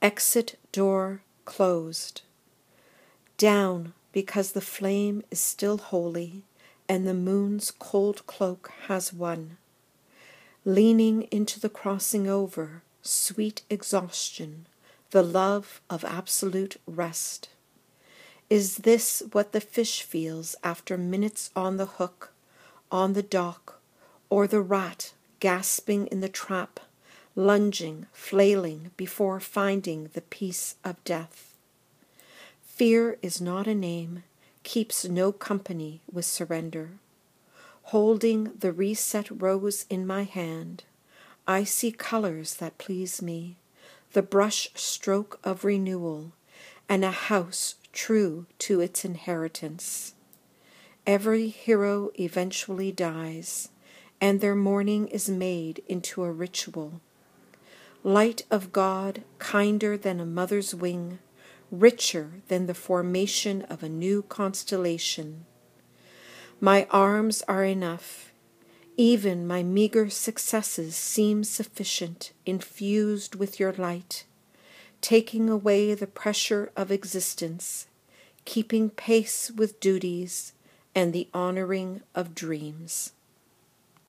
exit door closed. Down, because the flame is still holy, and the moon's cold cloak has won. Leaning into the crossing over, sweet exhaustion, the love of absolute rest. Is this what the fish feels after minutes on the hook, on the dock, or the rat gasping in the trap, lunging, flailing before finding the peace of death? Fear is not a name, keeps no company with surrender. Holding the reset rose in my hand, I see colors that please me, the brush stroke of renewal, and a house true to its inheritance. Every hero eventually dies, and their mourning is made into a ritual. Light of God, kinder than a mother's wing, richer than the formation of a new constellation. My arms are enough. Even my meager successes seem sufficient, infused with your light, taking away the pressure of existence, keeping pace with duties and the honoring of dreams.